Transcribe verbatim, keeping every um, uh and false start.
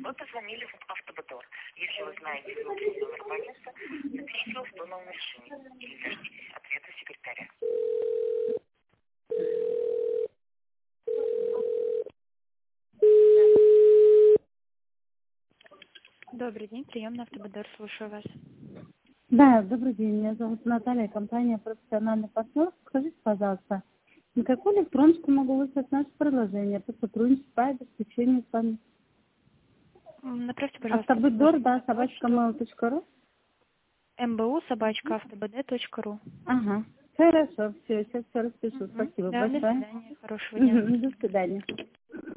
Вы позвонили в Автободор. Если вы знаете внутренний номер абонента, наберите его в тоновом режиме или дождитесь ответа секретаря. Добрый день, прием на Автободор, слушаю вас. Да, добрый день. Меня зовут Наталья, компания «Профессиональный партнер». Скажите, пожалуйста, на какую электронку могу выслать наше предложение по сотрудничеству, по обеспечению с вами? М, Направьте, пожалуйста, Автобудор, да, на собачка почту mail точка ру. мбу собачка автобд точка ру. Ага. Хорошо, все, сейчас все распишу. Мгм. Спасибо Да, до большое. свидания, хорошего дня. Мгм, до свидания.